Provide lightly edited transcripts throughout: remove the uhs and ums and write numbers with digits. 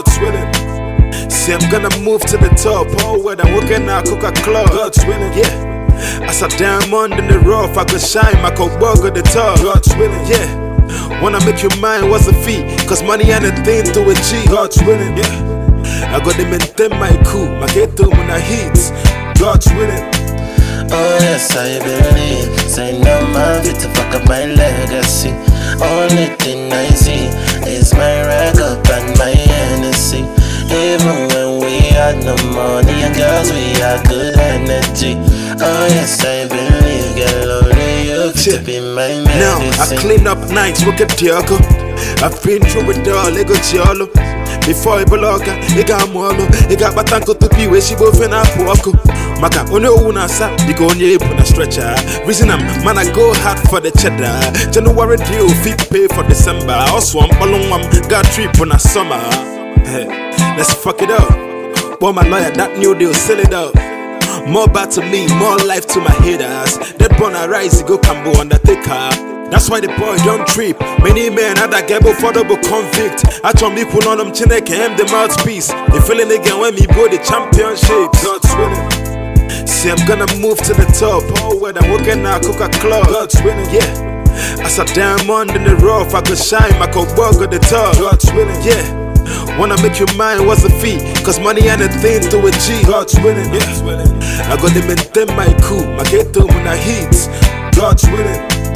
God's willing. See, I'm gonna move to the top. Oh, when I'm working at Coca-Cola. God's willing, yeah. As a diamond in the rough, I could shine, my cold bug at the top. God's willing, yeah. Wanna make you mine, what's the fee? Cause money ain't a thing to achieve. God's willing, yeah. I gotta maintain my cool, my ghetto when I heat. God's willing. Oh yes, I believe. Say no man fit to fuck up my legacy. Only thing I see is my record and my Hennessy. Even when we had no money and girls, we had good energy. Oh yes, I believe. Get lonely, you fit to be my medicine. Now I clean up nights, look at Diego. I've been through it all, I got yellow. Before I belong, I got molo. I got batanko to be where she both in a poco. Maka only una sa, you go on your stretcher. Reason I'm man, I go hard for the cheddar. January deal, fit pay for December. I swamp along one, got trip on a summer. Hey, let's fuck it up. Boy, my lawyer, that new deal, sell it out. More bad to me, more life to my haters. That born a rise, go Cambo Undertaker. That's why the boy don't trip. Many men had a gable affordable convict. I told me put on them chineke, him the mouthpiece. They feeling again when me boy the championship. God's willing. See, I'm gonna move to the top. Oh, when I'm working at Coca-Cola. God's willing, yeah. As a diamond in the rough, I could shine, my cold bug at the top. God's willing, yeah. Wanna make you mine, what's the fee? Cause money ain't a thing to achieve. God's willing, yeah. I gotta maintain my cool, my ghetto when I heat. God's willing.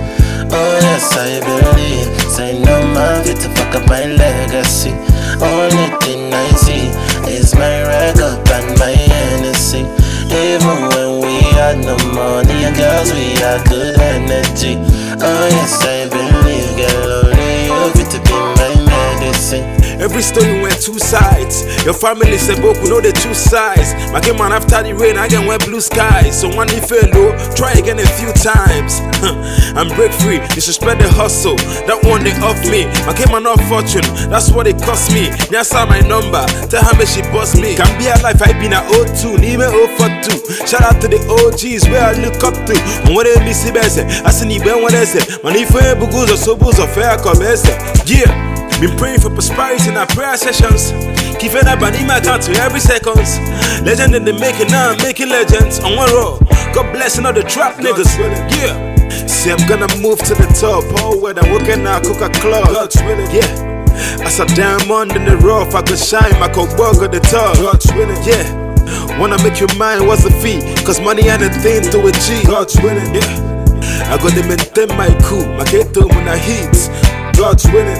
Oh yes, I believe. Say no man fit to fuck up my legacy. Only thing I see is my record and my Hennessy. Even when we had no money and girls, we had good energy. Oh yes, I believe. Get lonely, you fit to be my medicine. Every story went two sides. Your family said both know the two sides. My game man after the rain, I can wear blue skies. So one if low, try again a few times. I'm break free, you should spread the hustle. That one they off me. My game man not fortune, that's what it cost me. Nyasa my number, tell her me she boss me. Can be a life I been a O2, need me 042. Shout out to the OGs where I look up to. And what they miss it best, I see ni ben what I say. Man if I bugus or so booze or fair come yeah. Been praying for prosperity in our prayer sessions. Keep it up and in my country every seconds. Legend in the making, now I'm making legends on one road. God bless another trap niggas. Yeah. See, I'm gonna move to the top. Oh, when I'm working at Coca-Cola. God's willing, yeah. As a diamond in the rough, I could shine, my cold bug at the top. God's willing, yeah. Wanna make you mine, what's the fee? Cause money ain't a thing to achieve. God's willing, yeah. I gotta maintain my cool, my ghetto when I heat. God's willing.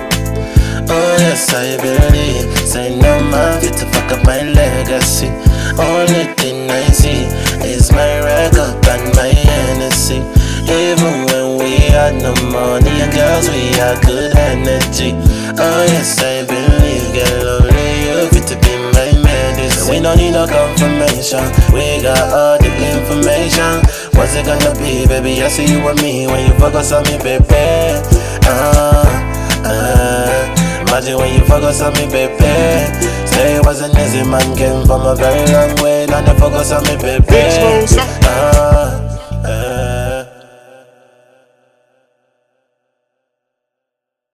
Oh yes, I believe. Say no man fit to fuck up my legacy. Only thing I see is my record and my Hennessy. Even when we had no money and girls, we had good energy. Oh yes, I believe. Get lonely, you fit to be my medicine. We don't need no confirmation, we got all the information. What's it gonna be, baby? I see you and me when you focus on me, baby. Imagine when you focus on me, baby. Say it wasn't easy, man came from a very long way. Now you focus on me, baby.